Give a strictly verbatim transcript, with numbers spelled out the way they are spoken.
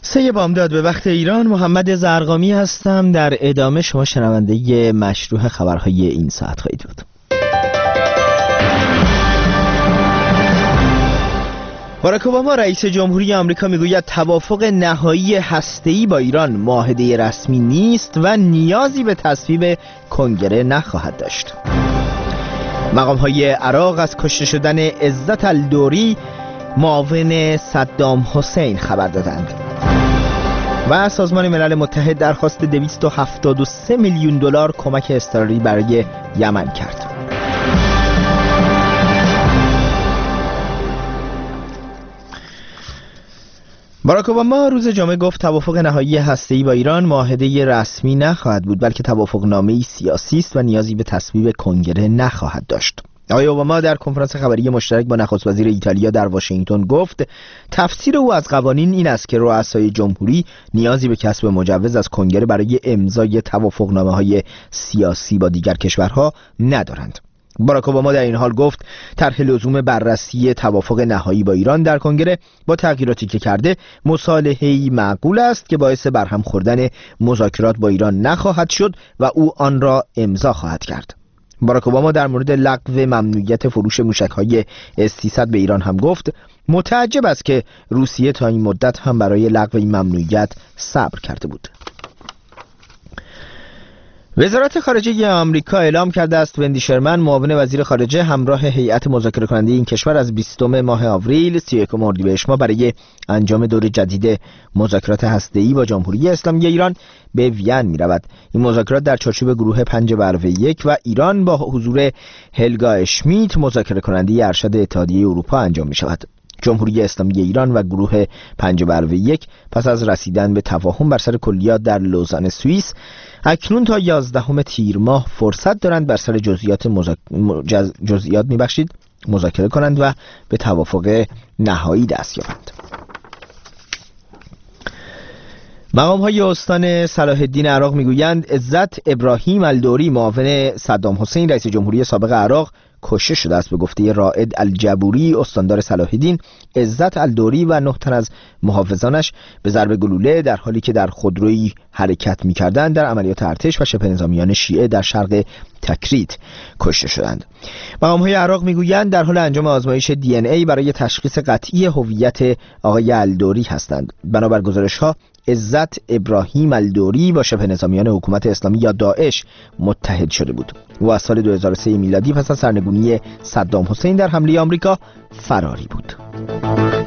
سه بامداد به وقت ایران. محمد زرقامی هستم. در ادامه شما شنونده مشروع خبرهای این ساعت خواهید بود. باراک اوباما رئیس جمهوری آمریکا میگوید توافق نهایی هسته‌ای با ایران معاهده رسمی نیست و نیازی به تصویب کنگره نخواهد داشت. مقام‌های عراق از کشته شدن عزت الدوری معاون صدام حسین خبر دادند. و سازمان ملل متحد درخواست دویست و هفتاد و سه میلیون دلار کمک اضطراری برای یمن کرد. باراک اوباما روز جمعه گفت توافق نهایی هسته‌ای با ایران معاهده رسمی نخواهد بود، بلکه توافقنامه‌ای سیاسی است و نیازی به تصویب کنگره نخواهد داشت. آقای اوباما در کنفرانس خبری مشترک با نخست وزیر ایتالیا در واشنگتن گفت تفسیر او از قوانین این است که رؤسای جمهوری نیازی به کسب مجوز از کنگره برای امضای توافقنامه‌های سیاسی با دیگر کشورها ندارند. باراک اوباما در این حال گفت طرح لزوم بررسی توافق نهایی با ایران در کنگره با تغییراتی که کرده مصالحه‌ای معقول است که باعث برهم خوردن مذاکرات با ایران نخواهد شد و او آن را امضا خواهد کرد. باراک اوباما در مورد لغو ممنوعیت فروش موشک‌های اس سیصد به ایران هم گفت متعجب است که روسیه تا این مدت هم برای لغو این ممنوعیت صبر کرده بود. وزارت خارجه آمریکا اعلام کرده است وندی شرمن معاون وزیر خارجه همراه هیئت مذاکره کننده این کشور از بیستم ماه آوریل سی و یکم اردیبهشت ماه برای انجام دور جدید مذاکرات هسته‌ای با جمهوری اسلامی ایران به وین می‌رود. این مذاکرات در چارچوب گروه پنج برابر یک و ایران با حضور هلگا اشمیت مذاکره کننده ارشد اتحادیه اروپا انجام می‌شود. جمهوری اسلامی ایران و گروه پنج برابر یک پس از رسیدن به تفاهم بر سر کلیات در لوزان سوئیس اکنون تا یازدهم تیر ماه فرصت دارند بر سر جزئیات مذاک... جز... جزئیات میبخشید مذاکره کنند و به توافق نهایی دست یابند. مقام‌های استان صلاح الدین عراق میگویند عزت ابراهیم الدوری معاون صدام حسین رئیس جمهوری سابق عراق کشته شده است. به گفته رائد الجبوری استاندار صلاح الدین، عزت الدوری و نه تن از محافظانش به ضرب گلوله در حالی که در خودرویی حرکت می‌کردند در عملیات ارتش و شبه نظامیان شیعه در شرق تکریت کشته شدند. مقام‌های عراق میگویند در حال انجام آزمایش دی ان ای برای تشخیص قطعی هویت آقای الدوری هستند. بنابر گزارش‌ها عزت ابراهیم الدوری با شبه نظامیان حکومت اسلامی یا داعش متحد شده بود و از سال دو هزار و سه میلادی پس از سرنگونی صدام حسین در حمله آمریکا فراری بود.